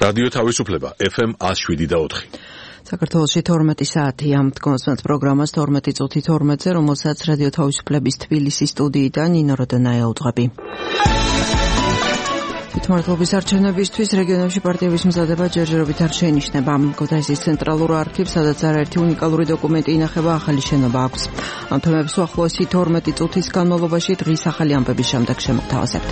რადიო თავისუფლება FM 107.4. საქართველოში 12 საათია მდგომსმენთ პროგრამას 12 წუთი 12-ზე, რომელსაც რადიო თავისუფლების თბილისის სტუდიიდან ნინო როდონაია უძღვები. თვითმმართველობის არჩევნებისთვის რეგიონებში პარტიების მზადება ჯერჯერობით არ შეინიშნება. ქუთაისის ცენტრალურ არქივს, სადაც არაერთი უნიკალური დოკუმენტი ინახება, ახალი შენობა აქვს. ამ თემებს უახლოესი 12 წუთის განმავლობაში დღის ახალი ამბების შემდეგ შემოგთავაზებთ.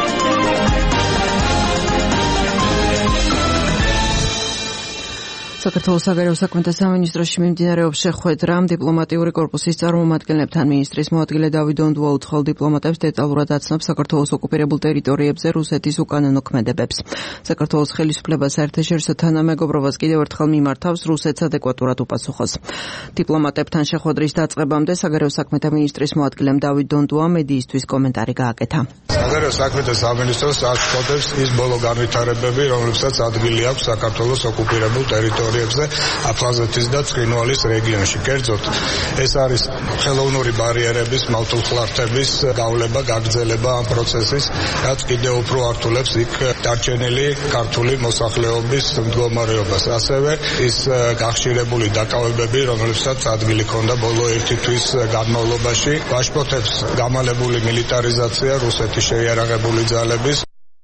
საქართველოს საგარეო საქმეთა სამინისტროში მიმდინარეობს შეხვედრა დიპლომატიური კორპუსის წარმომადგენლებთან. მინისტრის მოადგილე დავით დონდუა უცხოელ დიპლომატებს დეტალურად აცნობს საქართველოს ოკუპირებულ ტერიტორიებზე რუსეთის უკანონო ქმედებებს. საქართველოს ხელისუფლება საერთაშორისო თანამეგობრობას კიდევ ერთხელ მიმართავს რუსეთს ადეკვატურად უპასუხოს. დიპლომატებთან შეხვედრის დაწყებამდე საგარეო საქმეთა მინისტრის მოადგილემ დავით დონდუამ მედიისთვის კომენტარი გააკეთა. საგარეო საქმეთა სამინისტროს აწყვეტს ის ბოლო განვითარებები, რომლებსაც ადგილი აქვს საქართველოს ოკუპირებულ ტერიტორიებზე აფხაზეთის და ცხინვალის რეგიონში. კერძოდ, ეს არის ხელოვნური ბარიერების, მავთულხლართების გავლება, გაგრძელება ამ პროცესის, რაც კიდევ უფრო ართულებს იქ დარჩენილი ქართული მოსახლეობის მდგომარეობას. ასევე ის გახშირებული დაკავებები, რომლებსაც ადგილი ჰქონდა ბოლო 1 თვის განმავლობაში, ვაშფოთებს გამალებული მილიტარიზაცია რუსეთის შეიარაღებული ძალების.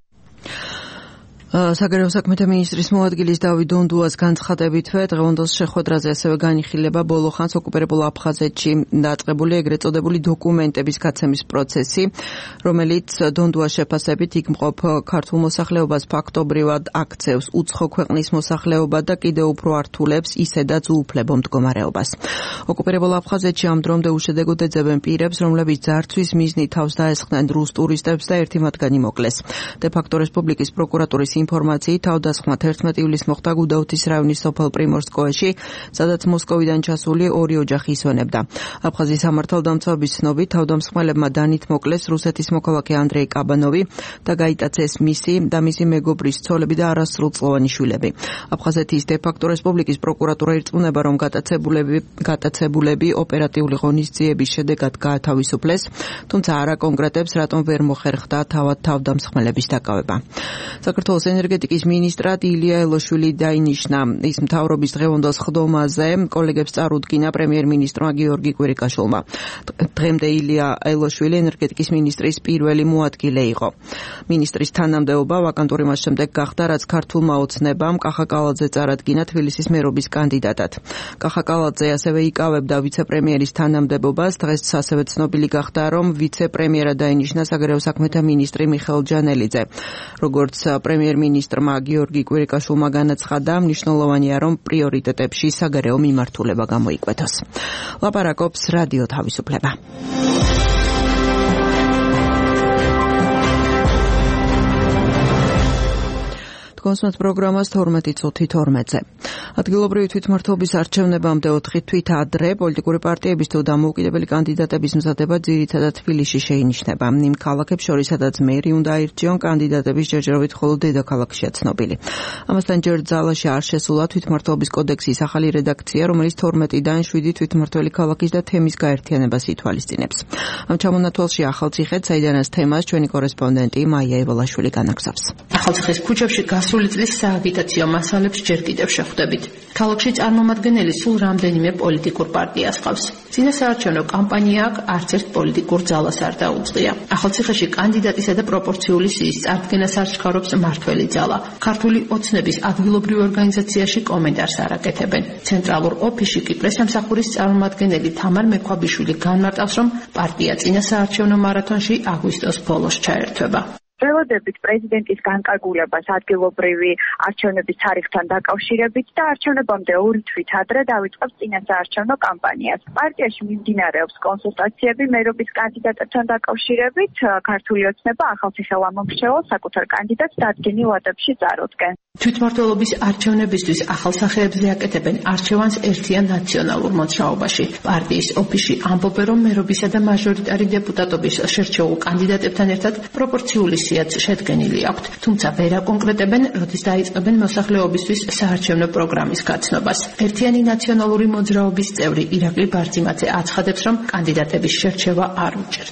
საგარეო საქმეთა მინისტრის მოადგილის დავით დონდუას განცხადებითვე დღევანდელ შეხვედრაზე ასევე განიხილება ბოლო ხანს ოკუპირებულ აფხაზეთში დაწყებული ეგრეთ წოდებული დოკუმენტების გაცემის პროცესი, რომელიც დონდუას შეფასებით იქ მყოფ ქართულ მოსახლეობას ფაქტობრივად აქცევს უცხო ქვეყნის მოსახლეობა და კიდევ უფრო ართულებს ისედაც უუფლებო მდგომარეობას. ოკუპირებულ აფხაზეთში ამ დრომდე უშედეგოდ ეძებენ პირებს, რომლებიც ძარცვის მიზნით თავს დაესხნენ რუს ტურისტებს და ერთი მათგანი მოკლეს. დე-ფაქტო რესპუბლიკის პროკურატურის ინფორმაციით თავდასხმა 11 ივლისს მოხდა გუდაუთის რაიონის სოფელ პრიმორსკოეში, სადაც მოსკოვიდან ჩასული ორი ოჯახი ისვენებდა. აფხაზის სამართალდამცავების ცნობით თავდამსხმელებმა დანით მოკლეს რუსეთის მოქალაქე ანდრეი კაბანოვი და გაიტაცეს მისი და მისი მეგობრის ცოლები და არასრულწლოვანი შვილები. აფხაზეთის დე-ფაქტო რესპუბლიკის პროკურატურა ირწმუნება, რომ გატაცებულები ოპერატიული ღონისძიების შედეგად გაათავისუფლეს, თუმცა არ აკონკრეტებს, რატომ ვერ მოხერხდა თავად თავდამსხმელების დაკავება. საქართველოს ენერგეტიკის მინისტრად ილია ელოშვილი დაინიშნა. ის მთავრობის დღევანდელ სხდომაზე კოლეგებს წარუდგინა პრემიერ-მინისტრმა გიორგი კვირიკაშვილმა. დღემდე ილია ელოშვილი ენერგეტიკის მინისტრის პირველი მოადგილე იყო. მინისტრის თანამდებობა ვაკანტური მას შემდეგ გახდა, რაც ქართულმა ოცნებამ კახა კალაძე წარადგინა თბილისის მერობის კანდიდატად. კახა კალაძე ასევე იკავებდა ვიცე-პრემიერის თანამდებობას. დღეს ასევე ცნობილი გახდა, რომ ვიცე-პრემიერად დაინიშნა საგარეო საქმეთა მინისტრი მიხეილ ჯანელიძე. როგორც პრემიერ-მინისტრმა გიორგი კვირიკაშვილმა განაცხადა, მნიშვნელოვანია, რომ პრიორიტეტებში საგარეო მიმართულება გამოიკვეთოს. ლაპარაკობს რადიო თავისუფლება. კონსულტ პროგრამას 12 წუთი 12-ზე. ადგილობრივი თვითმმართველობის არჩევნებამდე 4 თვით ადრე პოლიტიკური პარტიების თუ დამოუკიდებელი კანდიდატების მზადება ძირითადად თბილისში შეინიშნება. იმ ქალაქებს შორის, სადაც მერი უნდა აირჩიონ, კანდიდატების ჯერჯერობით მხოლოდ დედაქალაქშია ცნობილი. ამასთან ჯერ ძალაში არ შესულა თვითმმართველობის კოდექსის ახალი რედაქცია, რომელიც 12-დან 7 თვითმმართველი ქალაქის და თემის გაერთიანებას ითვალისწინებს. ამ ჩამონათვალში ახალციხედ, საიდანაც თემას ჩვენი კორესპონდენტი მაია ევოლაშვილი განაგზავს. ახალციხის ქუჩებში გასული წლის სააგიტაციო მასალებს ჯერ კიდევ შეხვდებით. ქალაქში წარმომადგენელი სულ რამდენიმე პოლიტიკურ პარტიას ყავს. წინასაარჩევნო კამპანია აქ არც ერთ პოლიტიკურ ძალას არ დაუწყია. ახალციხეში კანდიდატისა და პროპორციული სიის წარდგენას არ შეხარობს მართველი ძალა. ქართული ოცნების ადგილობრივ ორგანიზაციაში კომენტარს არ აკეთებენ. ცენტრალურ ოფისში კი პრესამსახურის წარმომადგენელი თამარ მექვაბიშვილი განმარტავს, რომ პარტია წინასაარჩევნო მარათონში აგვისტოს ბოლოს ჩაერთვება. ველოდებით პრეზიდენტის განკარგულებას ადგილობრივი არჩევნების თარიღთან დაკავშირებით და არჩევნებამდე 2 თვით ადრე დაიწყებს წინასაარჩევნო კამპანიას. პარტიაში მიმდინარეობს კონსულტაციები მერობის კანდიდატებთან დაკავშირებით. ქართული ოცნება ახალციხელ ამომრჩეველს საკუთარ კანდიდატს დადგენილ ვადებში წარუდგენს. თვითმმართველობის არჩევნებისთვის ახალ სახეებზე აკეთებენ არჩევანს ერთიან ნაციონალურ მოძრაობაში. პარტიის ოფისში ამბობენ, რომ მერობისა და მაჟორიტარი დეპუტატობის შერჩეულ კანდიდატებთან ერთად პროპორციული სიაც შედგენილი აქვთ, თუმცა ვერ აკონკრეტებენ, როდის დაიწყებენ მოსახლეობისთვის საარჩევნო პროგრამის გაცნობას. ერთიანი ნაციონალური მოძრაობის წევრი ირაკლი ბარძიმაძე აცხადებს, რომ კანდიდატების შერჩევა არ უჭერთ.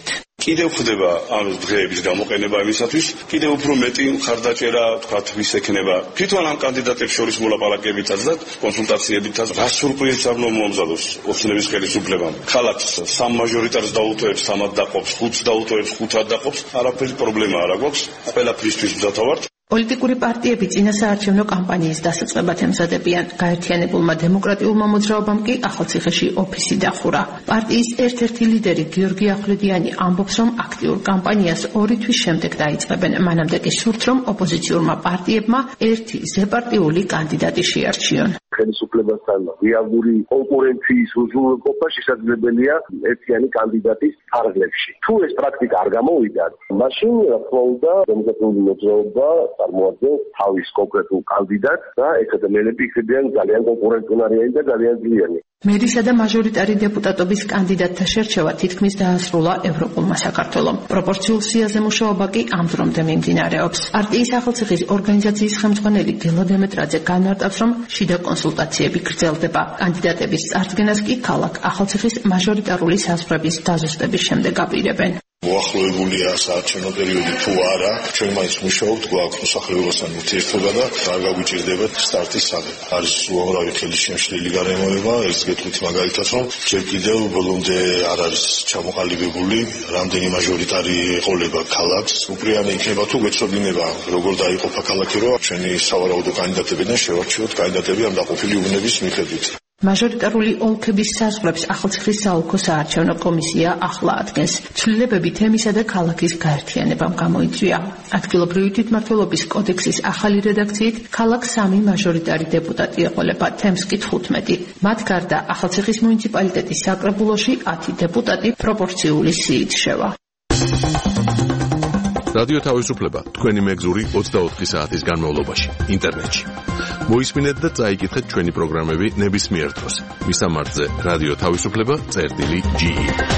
კიდევ ხდება ამ დღეების გამოყენება იმისათვის, კიდევ უფრო მეტი მხარდაჭერა, თქვათ, ვის ექნება თვითონ ამ კანდიდატებს შორის მოლაპარაკებითაც და კონსულტაციებითაც, რა სურპრიზს არ მომამზადოს ოცნების ხელისუფლებამ. ქალაქს 3 მაჟორიტარს დაუთოებს, 3-ად დაყოფს, 5-ს დაუთოებს, 5-ად დაყოფს, არაფერი პრობლემა არ აქვს. ყველაფრისთვის მზათა ვართ. პოლიტიკური პარტიები წინასაარჩევნო კამპანიის დასაწყებად ემზადებიან. გაერთიანებულმა დემოკრატიულმა მოძრაობამ კი ახალციხეში ოფისი დახურა. პარტიის ერთ-ერთი ლიდერი გიორგი ახვლედიანი ამბობს, რომ აქტიურ კამპანიას 2 თვის შემდეგ დაიწყებენ. მანამდე კი სურთ, რომ ოპოზიციურმა პარტიებმა ერთი ზეპარტიული კანდიდატი შეარჩიონ. ხელისუფლებასთან რეალური კონკურენციის უზრუნველყოფა შესაძლებელია ერთიანი კანდიდატის ფარგლებში. თუ ეს პრაქტიკა არ გამოვიდა, მაშინ რა თქმა უნდა დემოკრატიული მოძრაობა წარმოადგენს თავის კონკრეტულ კანდიდატს და ეს ადამიანები იქნებიან ძალიან კონკურენტუნარიანი და ძალიან ძლიერნი. მერისა და მაჟორიტარი დეპუტატობის კანდიდატთა შერჩევა თითქმის დაასრულა ევროპულმა საქართველომ. პროპორციულ სიაზე მუშაობა კი ამ დრომდე მიმდინარეობს. პარტიის ახალციხის ორგანიზაციის ხელმძღვანელი გელა დემეტრაძე განმარტავს, რომ შიდა კონსულტაციები გრძელდება. კანდიდატების წარდგენას კი ქალაქ ახალციხის მაჟორიტარული საზღვრების დაზუსტების შემდეგ აპირებენ. მოახლოებულია საარჩევნო პერიოდი თუ არა, ჩვენ მაინც მუშაობთ, გვაქვს მოსახლეობასთან ურთიერთობა და არ გაგვიჭირდება სტარტის საღები. არის უამრავი ხელისშემშლელი გარემოება, ეს გეტყვით მაგალითად, რომ ჯერ კიდევ ბოლომდე არ არის ჩამოყალიბებული რამდენი მაჟორიტარი ეყოლება ქალაქს. უპირიანი იქნება თუ გვეცოდინება, როგორ დაიყოფა ქალაქი, რომ ჩვენი სავარაუდო კანდიდატებიდან შევარჩიოთ კანდიდატები ამ დაყოფილი უბნების მიხედვით. მაჟორიტარული ოლქების საზღვრებს ახალციხის საოლქო საარჩევნო კომისია ახლა ადგენს. ცვლილებები თემისა და ქალაქის გაერთიანებამ გამოიწვია. ადგილობრივი თვითმმართველობის კოდექსის ახალი რედაქციით ქალაქს 3 მაჟორიტარი დეპუტატი ეყოლება, თემს კი 15. მათ გარდა ახალციხის მუნიციპალიტეტის საკრებულოში 10 დეპუტატი პროპორციული სიით შევა. რადიო თავისუფლება თქვენი მეგზური 24 საათის განმავლობაში ინტერნეტში. მოისმინეთ და წაიკითხეთ ჩვენი პროგრამები ნებისმიერ დროს. მისამართზე რადიო თავისუფლება.ge.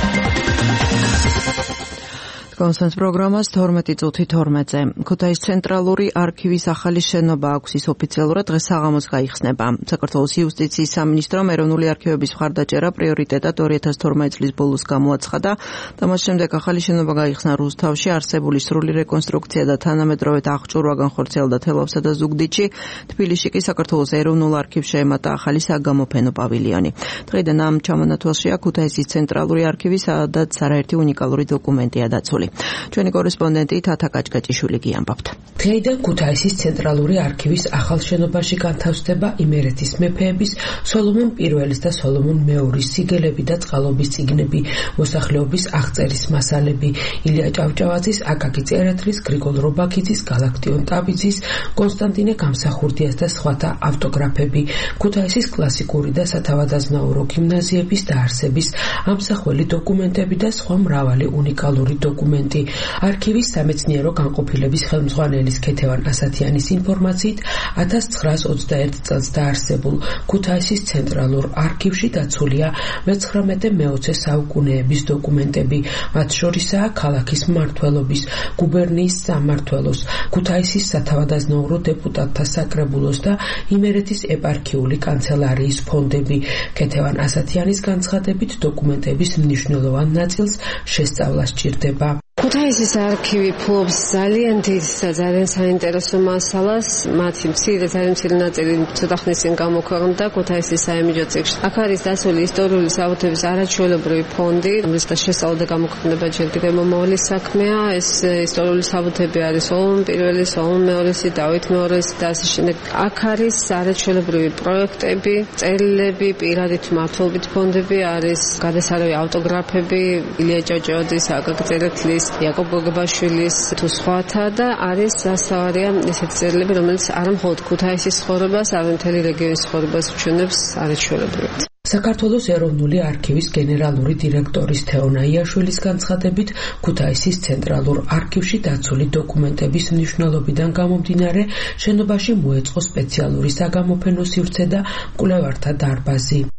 კონსენს პროგრამას 12 წუთი 12-ზე. ქუთაისის ცენტრალური არქივის ახალი შენობა აქვს, ის ოფიციალურად დღეს საღამოს გაიხსნება. საქართველოს იუსტიციის სამინისტრომ ეროვნული არქივების მხარდაჭერა პრიორიტეტად 2012 წლის ბოლოს გამოაცხადა და მას შემდეგ ახალი შენობა გაიხსნა რუსთავში, არსებული სრული რეკონსტრუქცია და თანამედროვე აღჭურვა განხორციელდა თელავსა და ზუგდიდში. თბილისში კი საქართველოს ეროვნულ არქივს შეემატა ახალი საგამოფენო პავილიონი. დღიდან ამ ჩამონათვალშია ქუთაისის ცენტრალური არქივი, სადაც არაერთი უნიკალური დოკუმენტია დაცული. ჩვენი კორესპონდენტი თათა კაჭკაჭიშვილი გიამბობთ. დღეიდან ქუთაისის ცენტრალური არქივის ახალ შენობაში განთავსდება იმერეთის მეფეების, სოლომონ პირველის და სოლომონ მეორის სიგელები და წყალობის წიგნები, მოსახლეობის აღწერის მასალები, ილია ჭავჭავაძის, აკაკი წერეთლის, გრიგოლ რობაქიძის, გალაქტიონ ტაბიძის, კონსტანტინე გამსახურდიას და სხვათა ავტოგრაფები, ქუთაისის კლასიკური და სათავადაზნაურო გიმნაზიების დაარსების ამსახველი დოკუმენტები და სხვა მრავალი უნიკალური დოკუმენტი. არქივის სამეცნიერო განყოფილების ხელმძღვანელის ქეთევან ასათიანის ინფორმაციით 1921 წელს დაარსებულ ქუთაისის ცენტრალურ არქივში დაცულია მე-19-მე-20 საუკუნეების დოკუმენტები, მათ შორისაა ქალაქის მმართველობის, გუბერნიის სამმართველოს, ქუთაისის სათავადაზნაურო დეპუტატთა საკრებულოს და იმერეთის ეპარქიული კანცელარიის ფონდები. ქეთევან ასათიანის განცხადებით დოკუმენტების მნიშვნელოვან ნაწილს შესწავლა სჭირდება. ქუთაისის არქივი ფლობს ძალიან დიდ და ძალიან საინტერესო მასალას. მათი ძალიან მცირე ნაწილი ცოტა ხნის წინ გამოქვეყნდა ქუთაისის საიმიჯო წიგნში. აქ არის დაცული ისტორიული საბუთების არაჩვეულებრივი ფონდი, რომელსაც შესწავლა და გამოქვეყნება ჯერ კიდევ მომავალი საქმეა. ეს ისტორიული საბუთები არის სოლომონ პირველი, სოლომონ მეორესი, დავით მეორესი და ასე შემდეგ. აქ არის არაჩვეულებრივი პროექტები, წერილები, პირადი მმართველობით ფონდები, არის გადასარევი ავტოგრაფები, ილია ჭავჭავაძის, აკაკი წერეთლის, იაკობ გოგებაშვილის თუ სხვათა და არის სასავარია ესეთი წერილები, რომელიც არა მხოლოდ ქუთაისის ცხოვრებას, არამედ მთელი რეგიონის ცხოვრებას ჩვენებს არაჩვეულებრივად. საქართველოს ეროვნული არქივის გენერალური დირექტორის თეონა იაშვილის განცხადებით, ქუთაისის ცენტრალურ არქივში დაცული დოკუმენტების მნიშვნელობიდან გამომდინარე, შენობაში მოეწყო სპეციალური საგამოფენო სივრცე და მკვლევართა დარბაზი.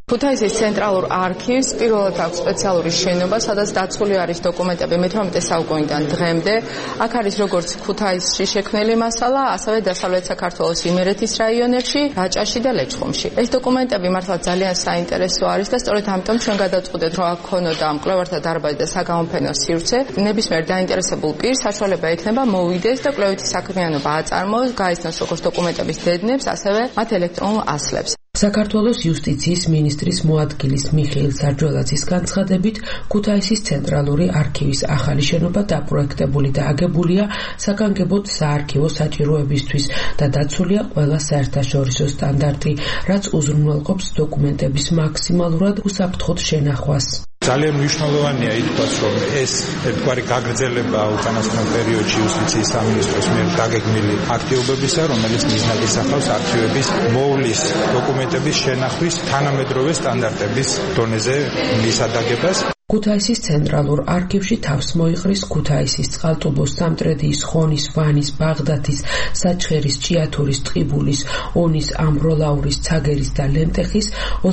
ქუთაისის ცენტრალურ არქივს პირველად აქვს სპეციალური შენობა, სადაც დაცული არის დოკუმენტები მე-18 საუკუნიდან დღემდე. აქ არის როგორც ქუთაისში შექმნილი მასალა, ასევე დასავლეთ საქართველოს იმერეთის რაიონებში, რაჭაში და ლეჩხუმში. ეს დოკუმენტები მართლა ძალიან საინტერესო არის და სწორედ ამიტომ ჩვენ გადავწყვეტეთ, რომ აქ ქონოდა მკვლევართა დარბაზი და საგამოფენო სივრცე. ნებისმიერ დაინტერესებულ პირს საშუალება ექნება მოვიდეს და კვლევითი საქმიანობა აწარმოოს, გაიცნოს როგორც დოკუმენტების დედნებს, ასევე მათ ელექტრონულ ასლებს. საქართველოს იუსტიციის მინისტრის მოადგილის მიხეილ სარჯველაძის განცხადებით, ქუთაისის ცენტრალური არქივის ახალი შენობა დაპროექტებული და აგებულია საგანგებოდ საარქივო საჭიროებისთვის და დაცულია ყველა საერთაშორისო სტანდარტი, რაც უზრუნველყოფს დოკუმენტების მაქსიმალურად უსაფრთხოდ შენახვას. ძალიან მნიშვნელოვანია ითქვას, რომ ეს ერთგვარი გაგრძელება უკანასკნელ პერიოდში იუსტიციის სამინისტროს მიერ დაგეგმილი აქტივობებისა, რომელიც მიზნად ისახავს არქივების მოვლის დოკუმენტების შენახვის თანამედროვე სტანდარტების დონეზე მისადაგებას. ქუთაისის ცენტრალურ არქივში თავს მოიყრის ქუთაისის, წყალტუბოს, სამტრედიის, ხონის, ვანის, ბაღდათის, საჩხერის, ჭიათურის, ტყიბულის, ონის, ამბროლაურის, ცაგერის და ლენტეხის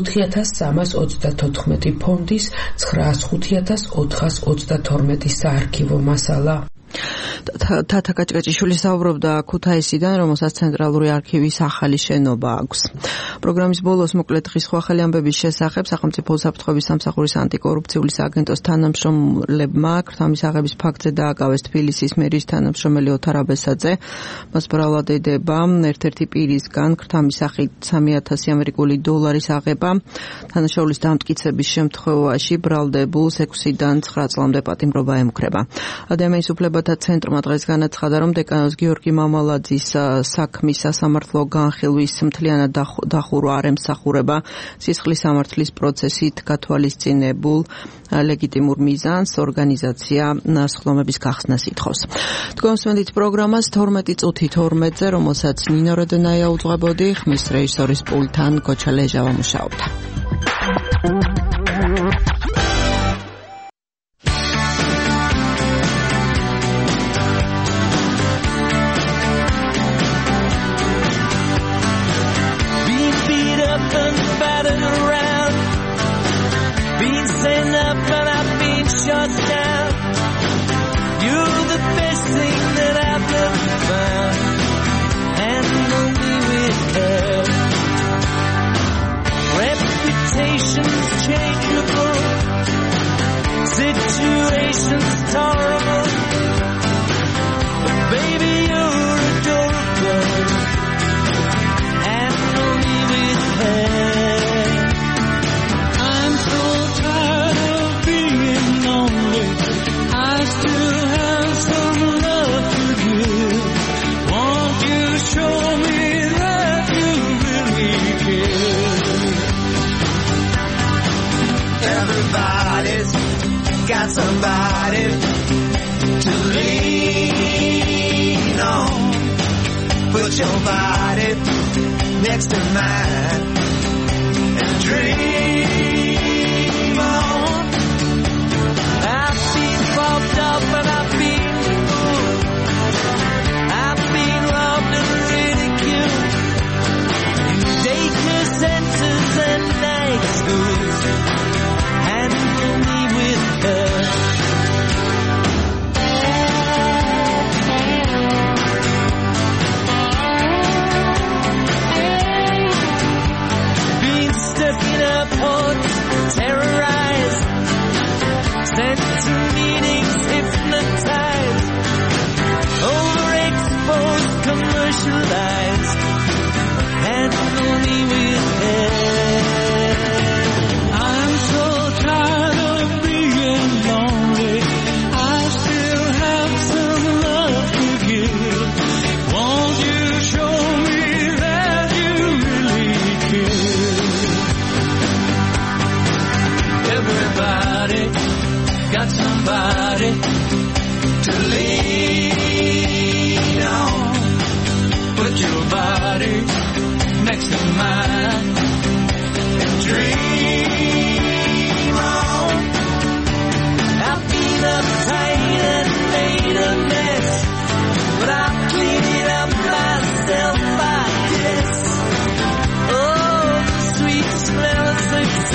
4334 ფონდის 905432 საარქივო მასალა. თათა კაჭკაჭიშვილი საუბრობდა ქუთაისიდან, რომელსაც ცენტრალური არქივის ახალი შენობა აქვს. პროგრამის ბოლოს მოკლედ ხისხვა ახალი ამბების შესახებ სახელმწიფო უსაფრთხოების სამსახურის ანტიკორუფციული სააგენტოს თანამშრომლებმა ქრთამის აღების ფაქტზე დააკავეს თბილისის მერის თანამშრომელი ოთარ აბესაძე. მას ბრალადდება ერთ-ერთი პირისგან ქრთამის სახით 3000 ამერიკული დოლარის აღება. თანაშაულის დამტკიცების შემთხვევაში ბრალდებულს 6-დან 9 წლამდე პატიმრობა ემუქრება. ადამიანის უფლებათა ცენტრმა დღეს განაცხადა, რომ დეკანოს გიორგი მამალაძის საქმის სასამართლო განხილვის მთლიანად დახურვა არ ემსახურება სისხლის სამართლის პროცესით გათვალისწინებულ ლეგიტიმურ მიზანს, ორგანიზაცია სხდომების გახსნას ითხოვს. თქვენსმენდით პროგრამას 12 წუთი 12-ზე, რომელსაც ნინო როდონაია უძღვებოდი, ხმის რეჟისორის პულტთან გოჩა ლეჟავა მუშაობდა. Got somebody to lean on. Put your body next to mine and dream on. I've been bumped up and I've been fooled. I've been loved and ridiculed. Daycare centers and night schools. Handle me with her. Being stuck in a port, terrorized, sent to meetings, hypnotized, overexposed, commercialized. Handle me with her. I'm so tired of being lonely. I still have some love to give. Won't you show me that you really care? Everybody got somebody to lean on. Put your body next to mine and dream on. I've been uptight and made a mess, but I'll clean it up myself, I guess. Oh, the sweet smell of success.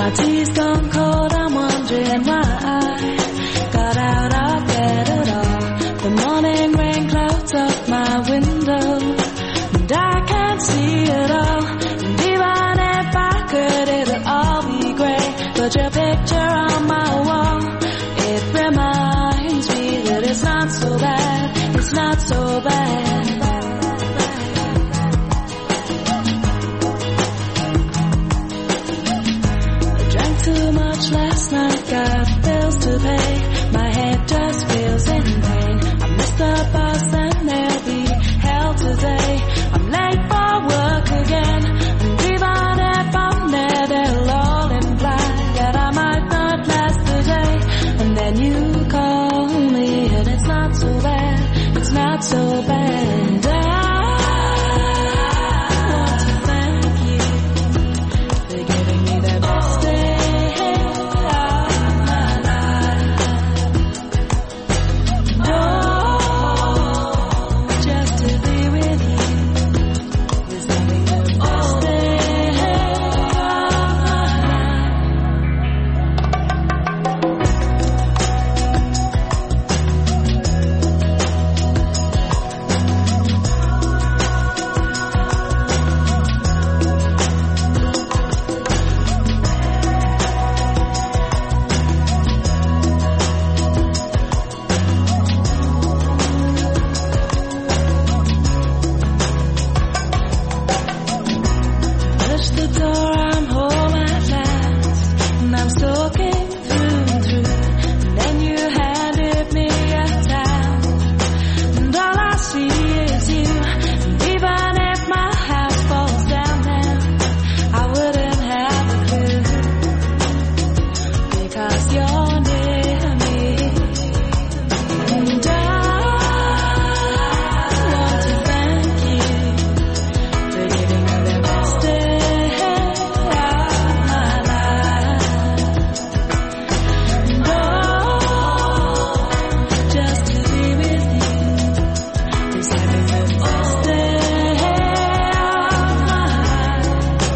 My tea's gone cold, I'm wondering why I got out of bed at all. The morning rain clouds up my window, and I can't see it all. And even if I could, it'll all be grey. But your picture on my wall, it reminds me that it's not so bad, it's not so bad. I drank too much last night, got bills to pay. My head just feels in pain. I missed the bus and there'll be hell today. I'm late for work again, and even if I'm there, they'll all imply that I might not last the day. And then you call me, and it's not so bad, it's not so bad. And I want to thank you for giving me the best day of my life. Oh, just to be with you is having the best day of my Touch the door, I'm home at last, and I'm soaking through and through. And then you handed me a towel, and all I see is you. And even if my house falls down now, I wouldn't have a clue, because you're near me. And I want to thank you for giving me the best day of my life. And just to be with you is having the best day of my life.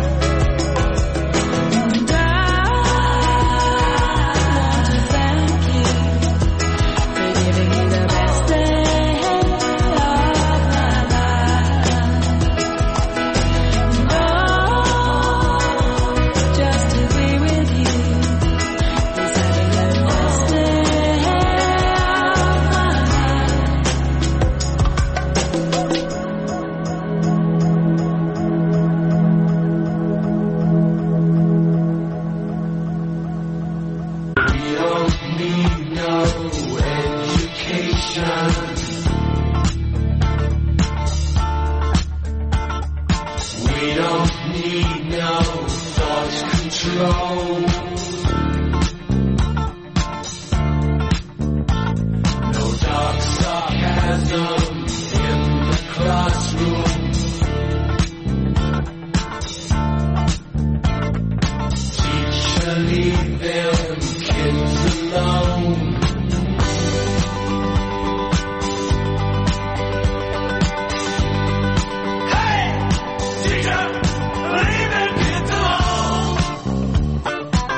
And I want to thank you for giving me the best day of my life. Just to be with you is having the best day of my We don't need no education. We don't need no thought control. No dark sarcasm in the classroom. Teacher, leave them kids alone. Hey, teacher, leave them kids alone.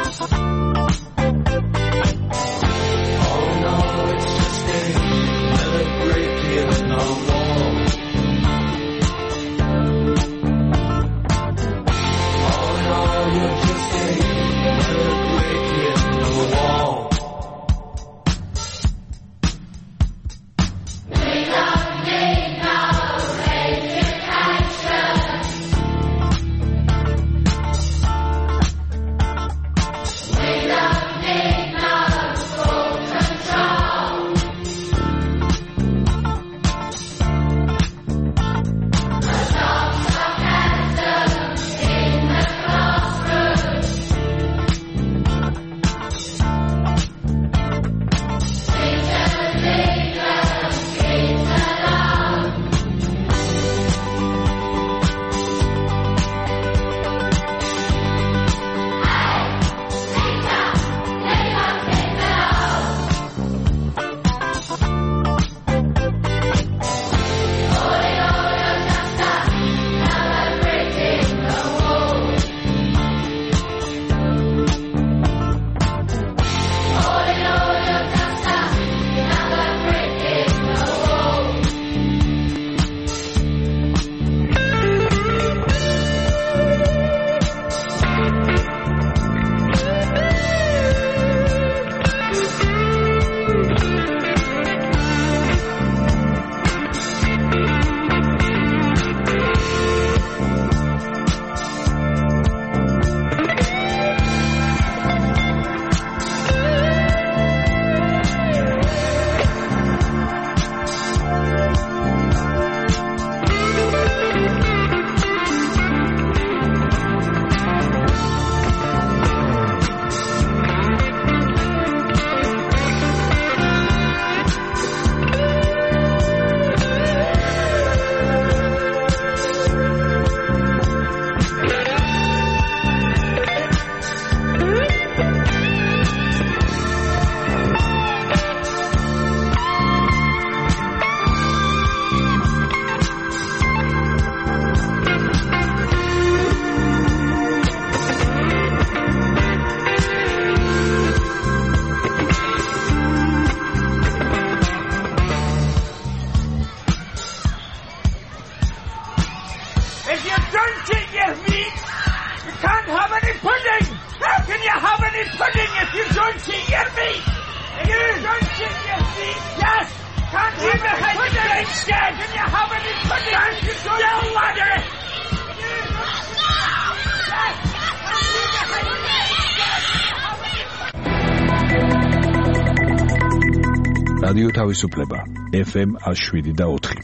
რადიო თავისუფლება FM 107.4.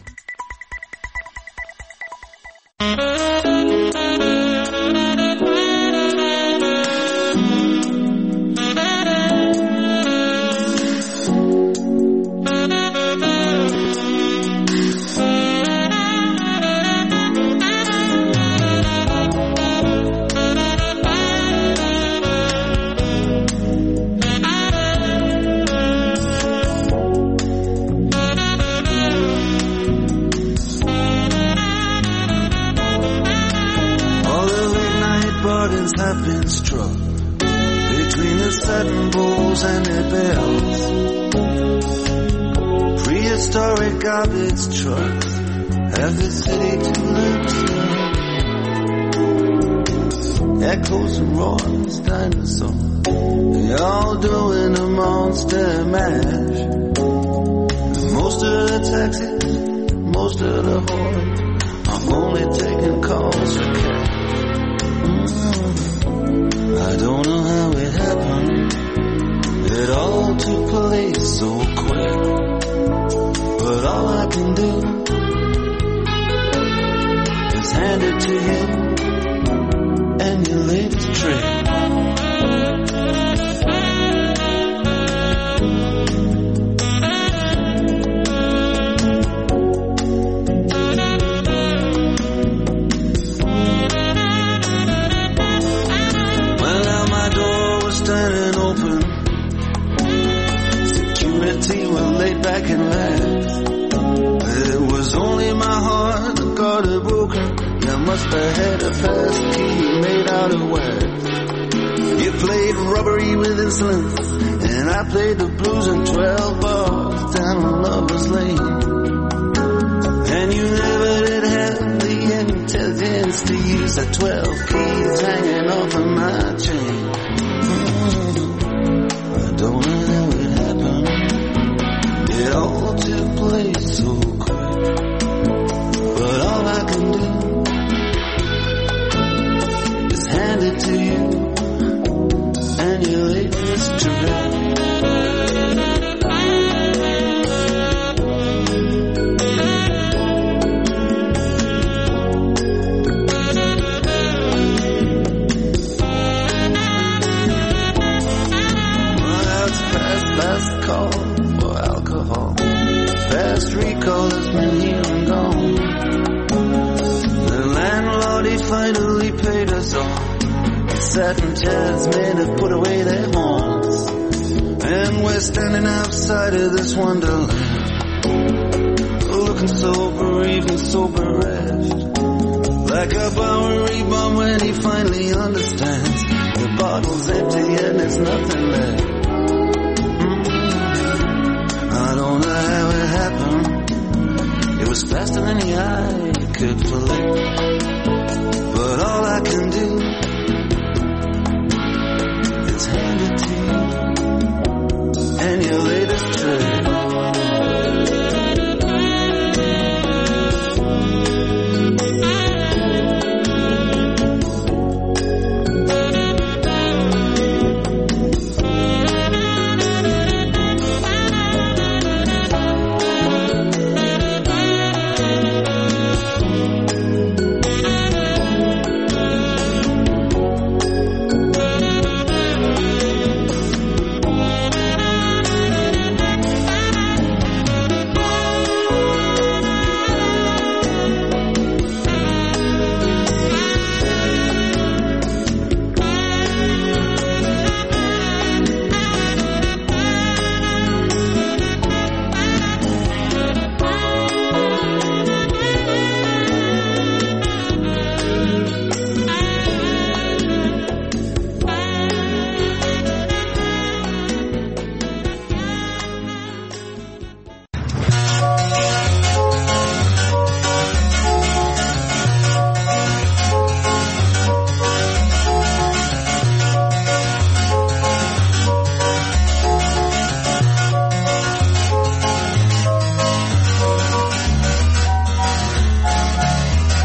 Echoes and roars, dinosaurs, they all doing a monster mash. Most of the taxis, most of the hordes, I'm only taking calls for cash. I don't know how it happened, it all took place so quick. But all I can do is hand it to you and your latest trick. Well, now my door was standing open, security was laid back and laughed. It was only my heart that got it broken. I must have had a pass key made out of wax. You played robbery with insolence, and I played the blues in 12 bars down Lover's Lane. And you never did have the intelligence to use the 12 keys hanging off of my chain. I don't know how it happened, it all took place so quick. But all I can do hand it to you and your latest trick. Well, that's past last call for alcohol. Past recall has been here and gone. The landlord, he finally paid us off. Satin chairs men have put away their horns, and we're standing outside of this wonderland, looking sober, even so bereft, like a Bowery bum when he finally understands the bottle's empty and there's nothing left. I don't know how it happened, it was faster than the eye could flick, but all I can do hand it to you and your latest trick.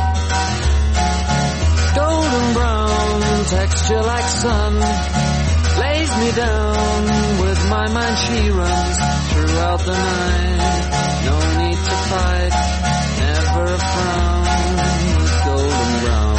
texture like sun, lays me down. With my mind she runs throughout the night. No need to fight, never a frown, with golden brown.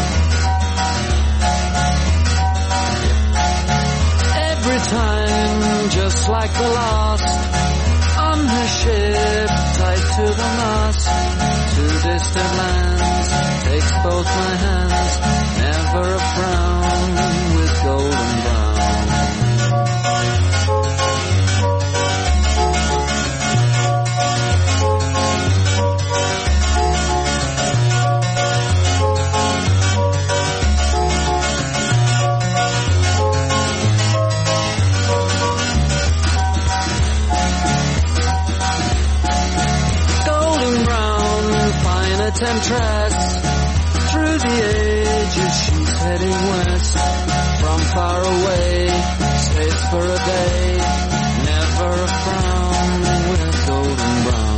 Every time, just like the last, on her ship, tied to the mast, to distant lands, takes both my hands, never a frown, with golden brown. Temptress, through the ages she's heading west. From far away, stays for a day, never a frown, with golden brown.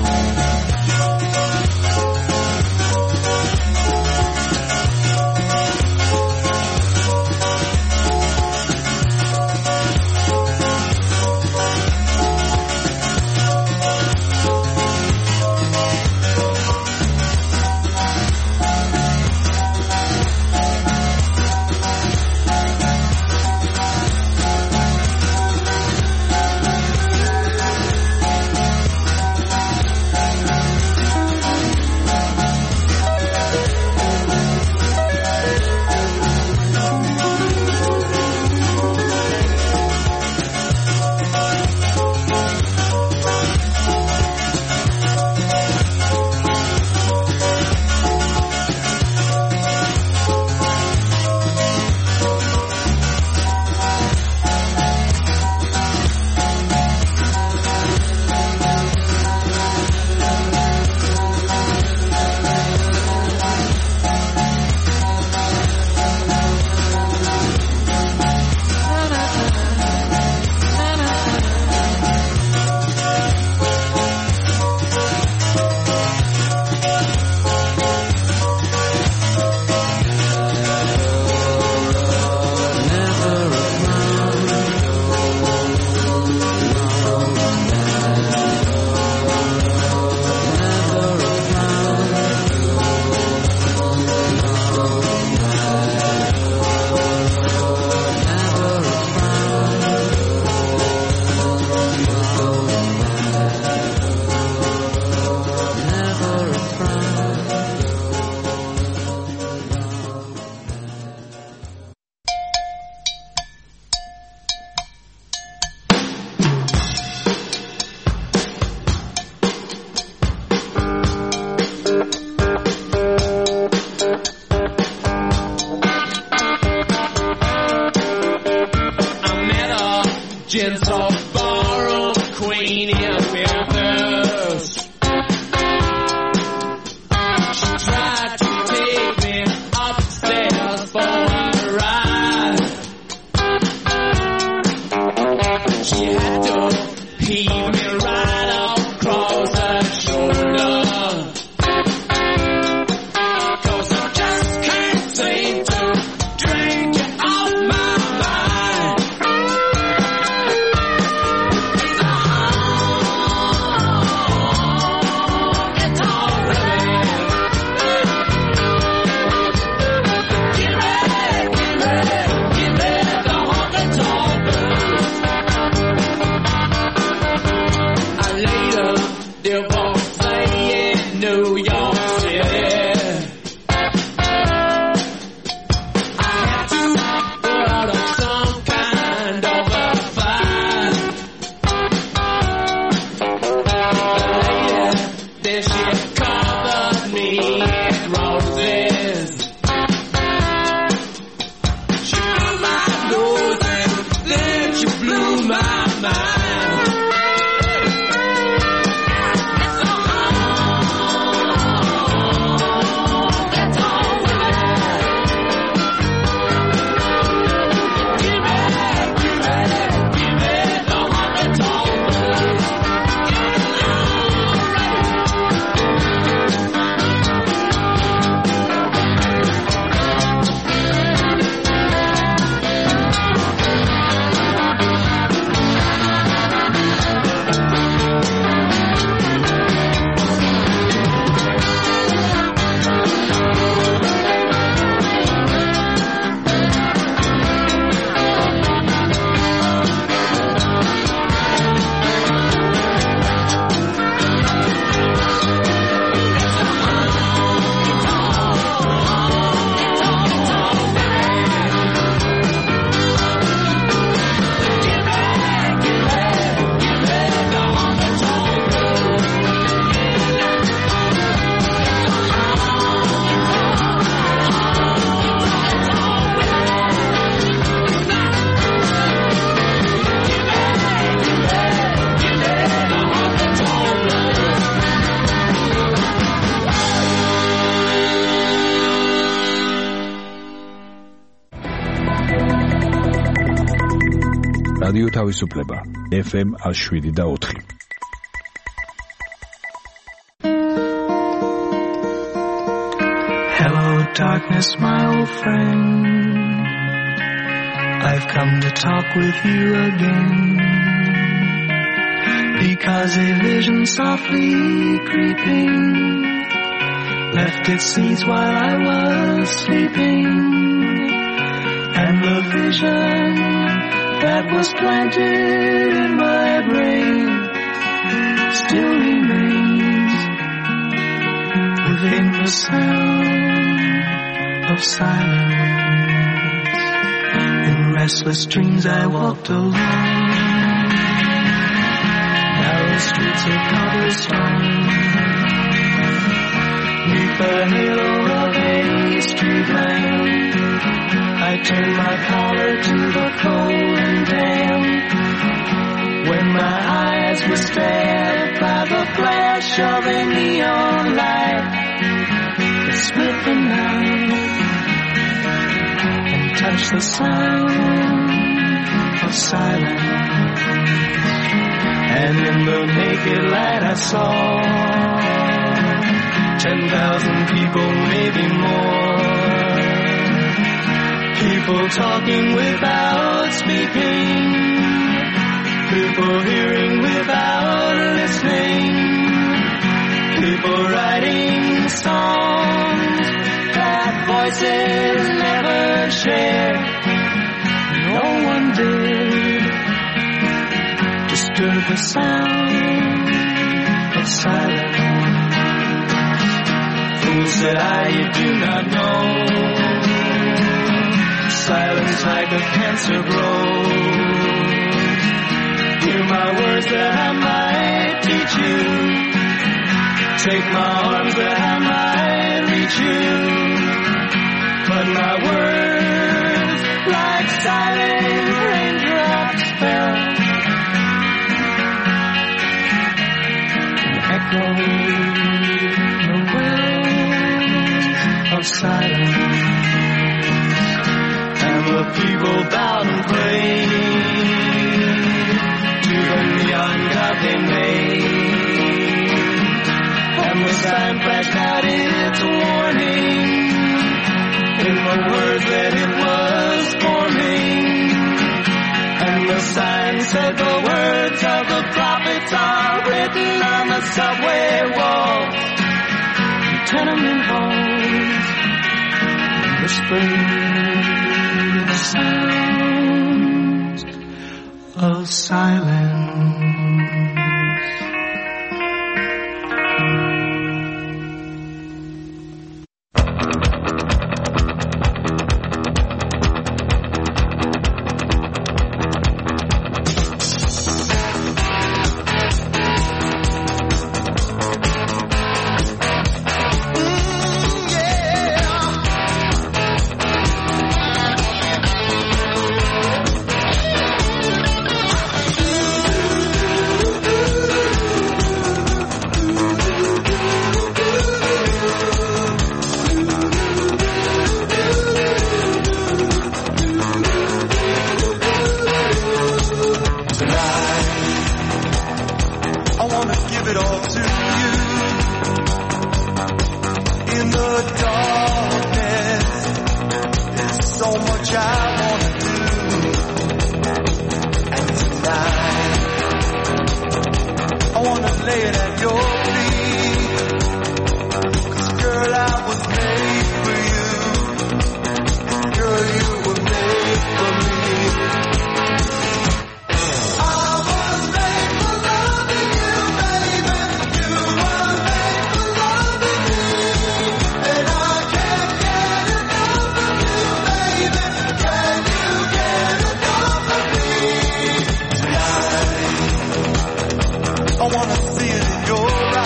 რადიო თავისუფლება FM 107.4. Hello darkness my old friend, I've come to talk with you again, because a vision softly creeping left its seeds while I was sleeping, and the vision that was planted in my brain still remains within the sound of silence. In restless dreams I walked along narrow streets of cobblestone, neath the halo of a street lamp I turned my collar to the cold and damp. When my eyes were stared by the flash of a neon light that split the night and touched the sound of silence, and in the naked light I saw 10,000 people, maybe more, people talking without speaking, people hearing without listening, people writing songs that voices never shared. No one did disturb the sound of silence. Fools said you do not know, silence like a cancer grows. Hear my words that I might teach you, take my arms that I might reach you, but my words like silent raindrops fell and echoed the wells of silence. And the people bowed and prayed to the neon god they made, and the sign flashed out its warning in the words that it was forming, and the sign said the words of the prophets are written on the subway walls and tenement halls, whispering the sounds of silence. I wanna see it in your eyes.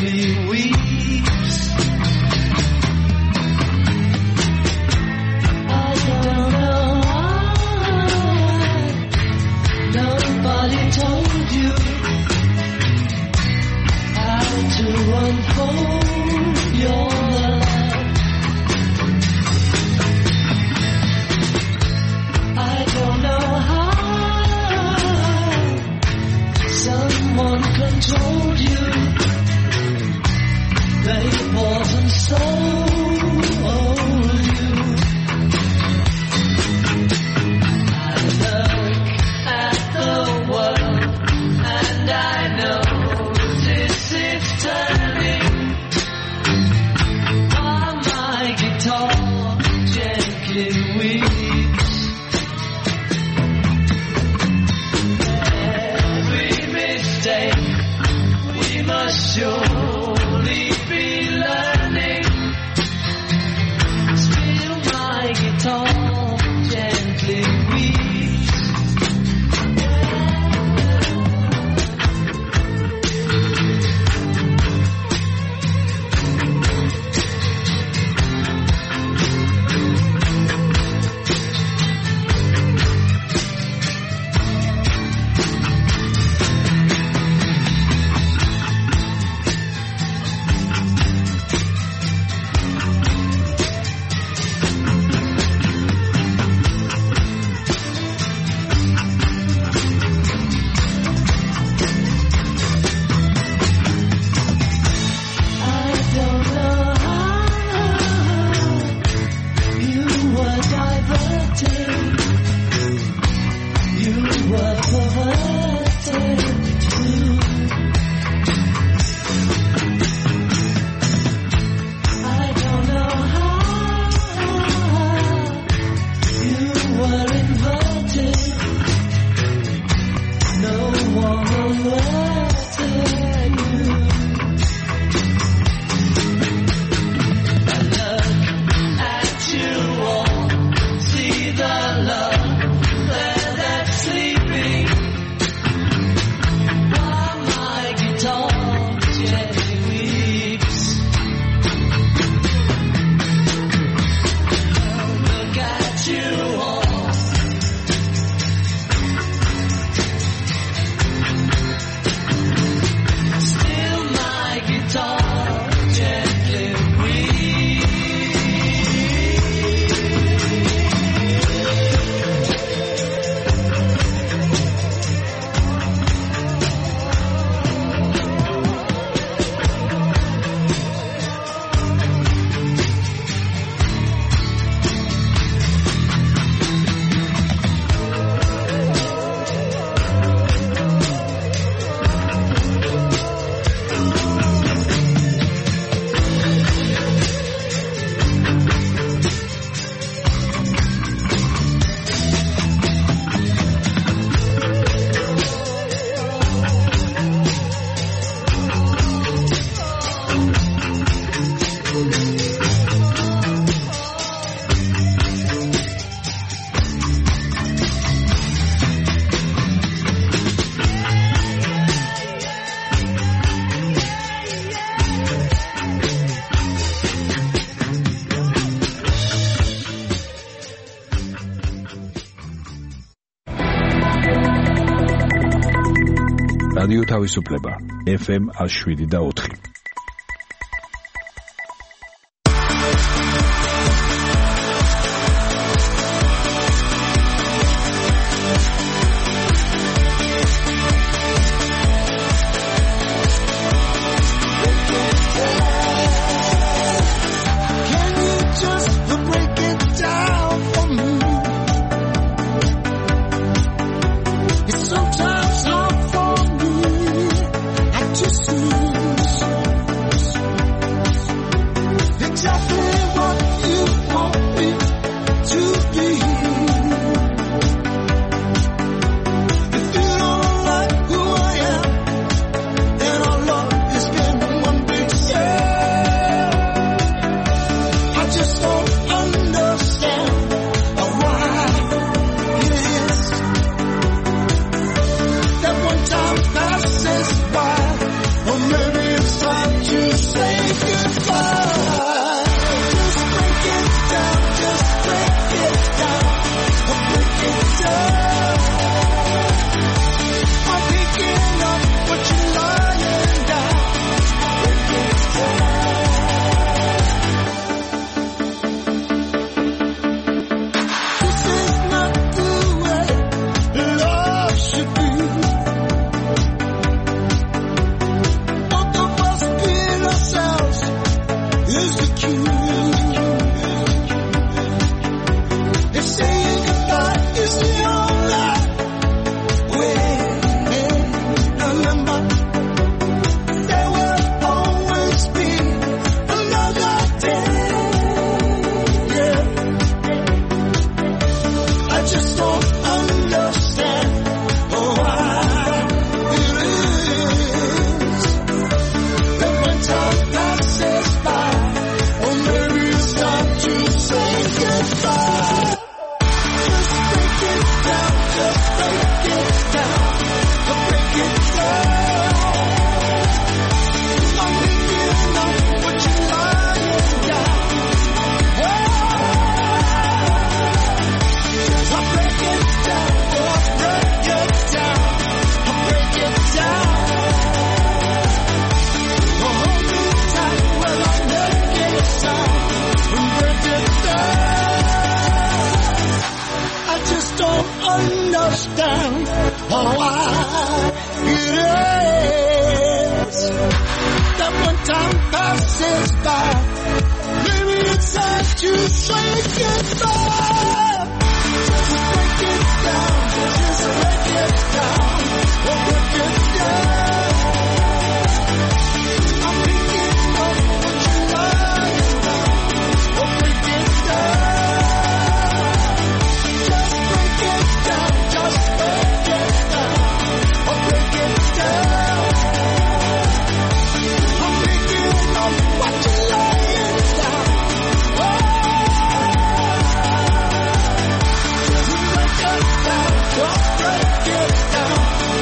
gently weeps. I don't know why nobody told you how to unfold your love. I don't know how someone controlled you. They bought and sold you. I look at the world and I notice it's turning. While my guitar gently weeps. Every mistake we must surely be learning. Still my guitar gently weeps. რადიო თავისუფლება FM 107.4. Sometimes hard for me, I just lose. it stop. Maybe it's time to say goodbye. Just break it down. Just break it down. Oh, break it down. I'm thinking of what you're lying down. Oh, break it down. Just break it down. Just break it down. Oh, break it down. I'm thinking of what you're lying down. Oh, just break it down. Just break it down.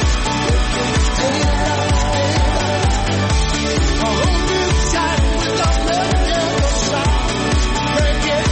I'll hold you tight without letting you go sound. Break it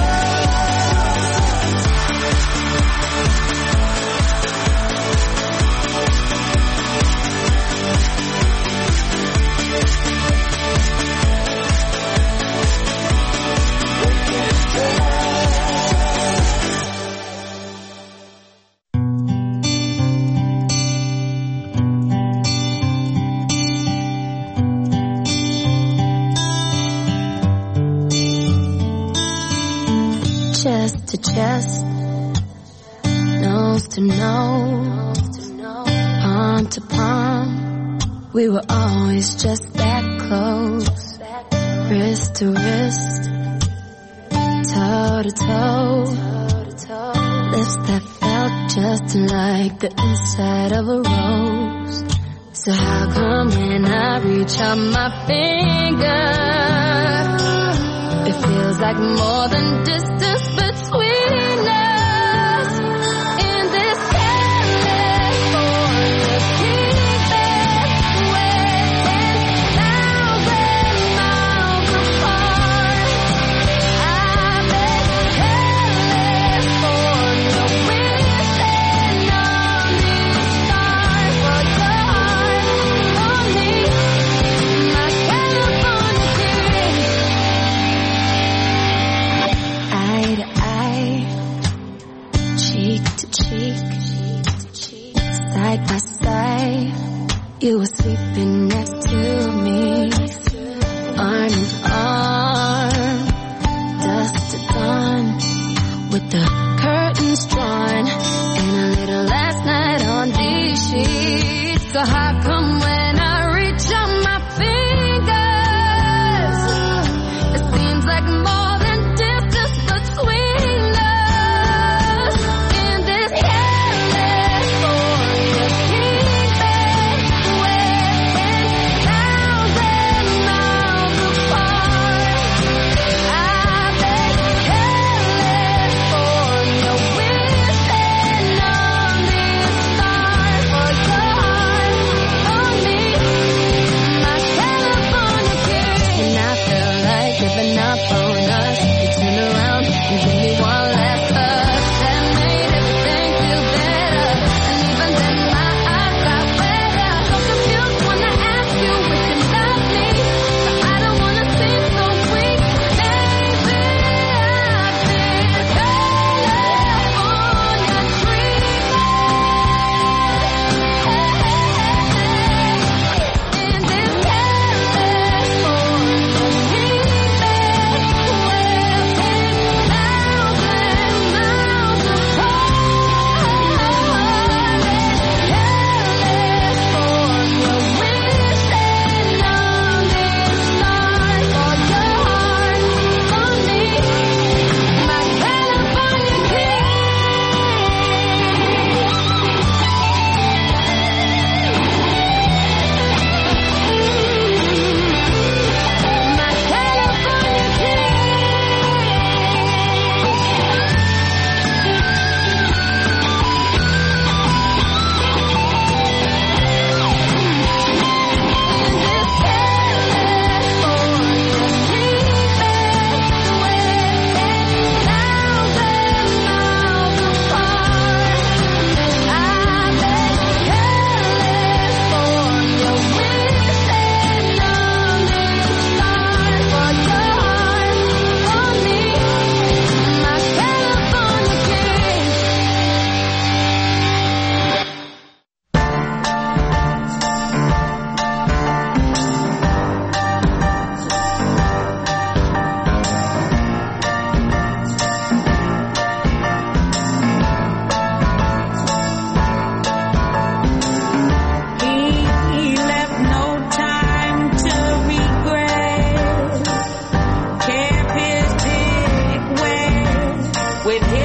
chest to chest, nose to nose, palm to palm. We were always just that close, wrist to wrist, toe to toe, lips that felt just like the inside of a rose. So how come when I reach out my finger, it feels like more than distance between us in this California keeping waiting 1,000 miles apart. I'm in California wishing on these stars for your heart on me, my California dream. Eye to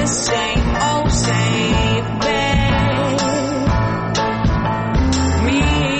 same old same bed. Me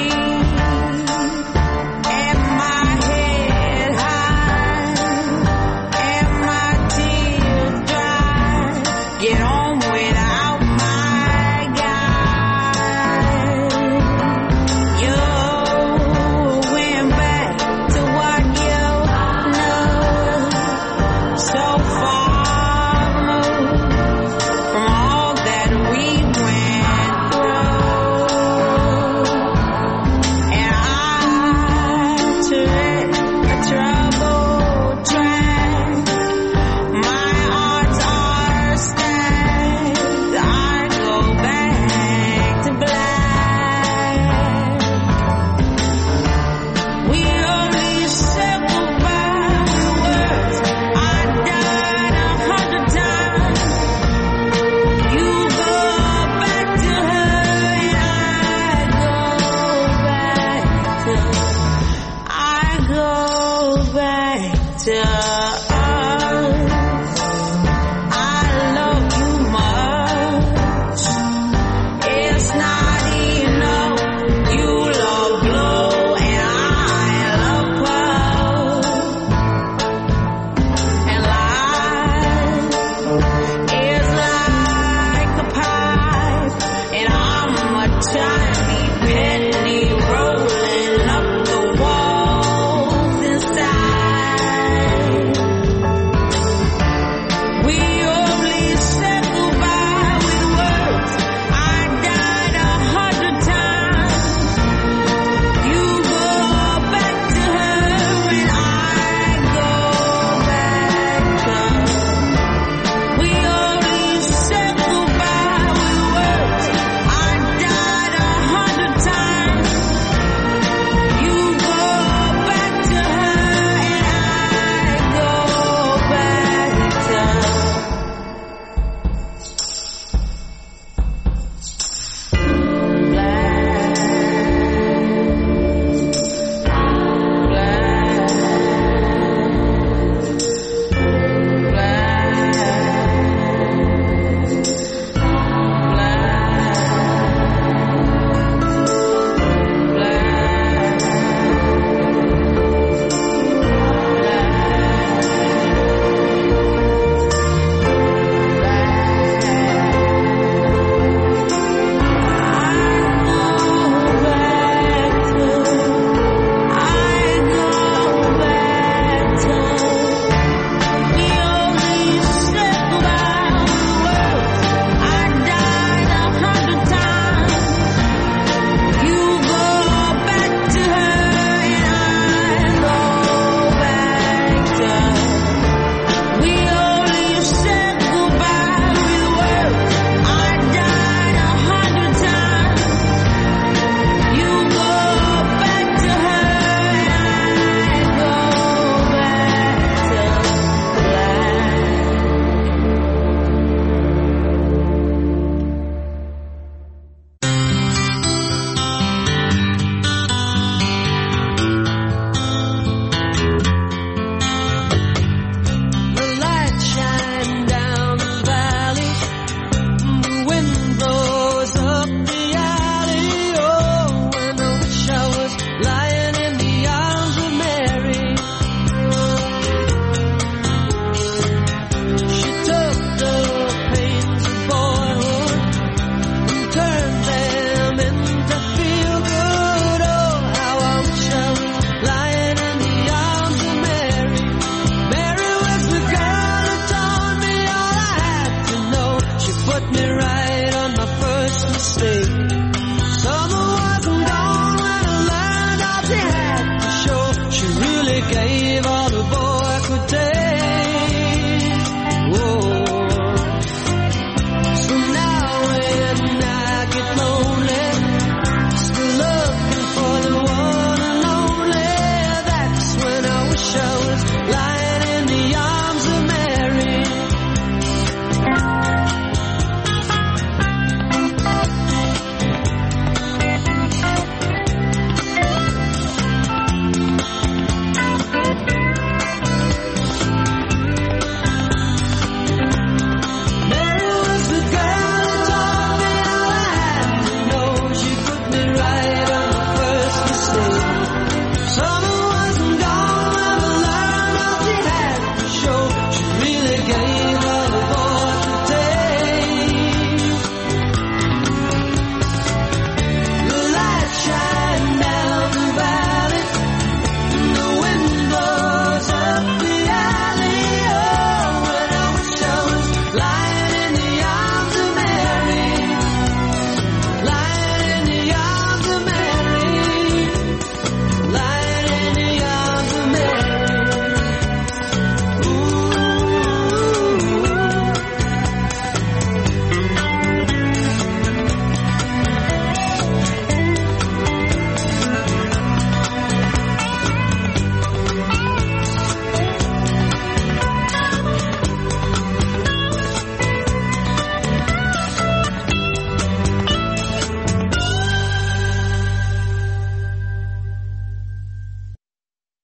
and my head high and my tears dry. Get on without my guy. You went back to what you know. So far removed from all that we went through. And I tread a troubled track. My odds are stacked. I go back to black. We only said goodbye with words. I died 100 times. You go back to her and I go back to